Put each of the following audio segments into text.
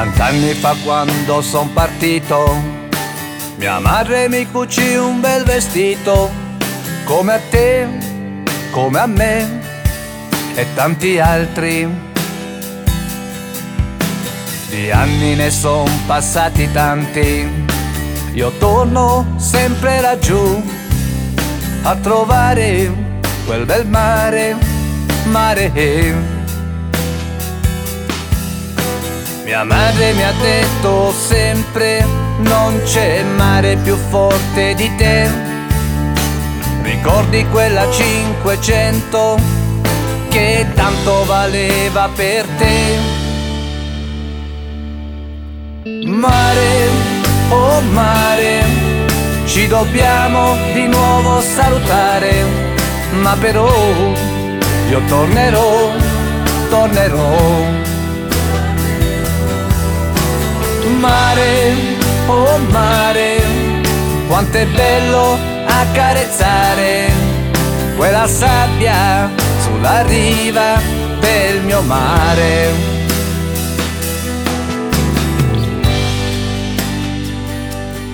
Tant'anni fa quando son partito, mia madre mi cucì un bel vestito, come a te, come a me e tanti altri. Di anni ne son passati tanti, io torno sempre laggiù a trovare quel bel mare, mare. Mia madre mi ha detto sempre: non c'è mare più forte di te. Ricordi quella 500 che tanto valeva per te? Mare, oh mare, ci dobbiamo di nuovo salutare, ma però io tornerò, tornerò. Mare, oh mare, quanto è bello accarezzare quella sabbia sulla riva del mio mare.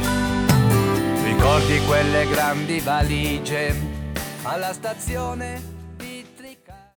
Ricordi quelle grandi valigie alla stazione?